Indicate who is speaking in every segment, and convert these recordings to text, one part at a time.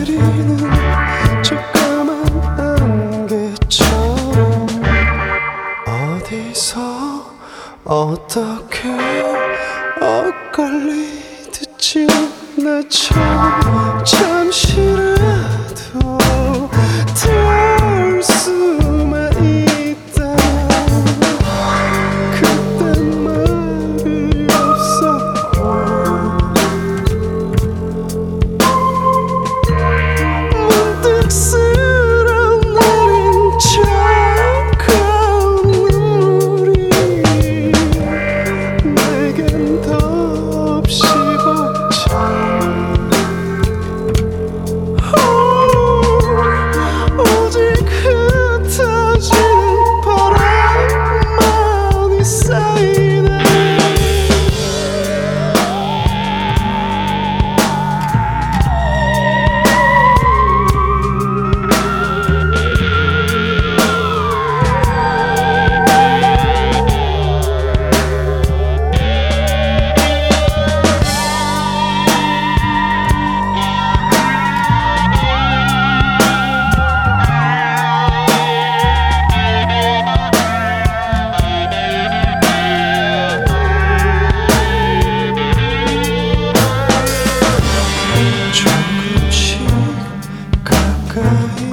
Speaker 1: 내리는 저 까만 안개처럼 어디서 어떻게 엇갈리듯 지나쳐 잠시라도 닿을 수만 있다면 그땐 말이 없었고 문득 쓸어내린 차가운 눈물이 내겐 덥시 벅차 오직 흩어지는 바람만이 쌓이네. 조금씩 가까이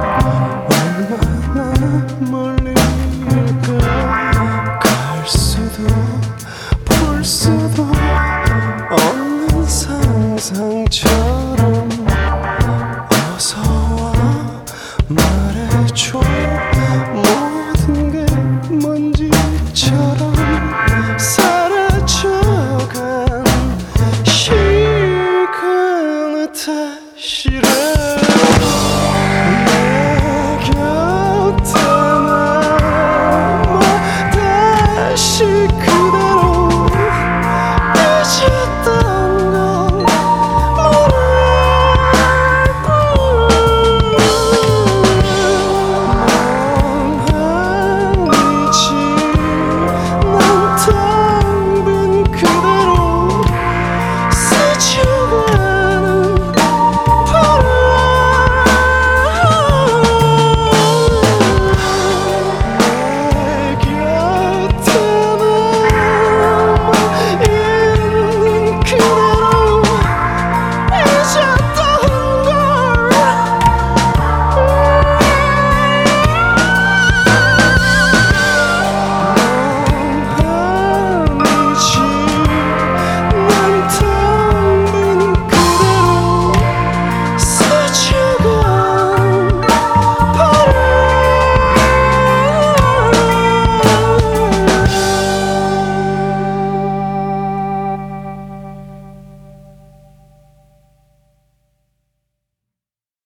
Speaker 1: 얼마나 멀리일까 갈 수도 볼 수도 없는 상상처럼 어서와 말해줘 모든 게 먼지처럼 사라져간 시간을 다시라